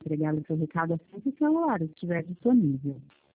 entregá-lo seu recado assim que o celular estiver disponível.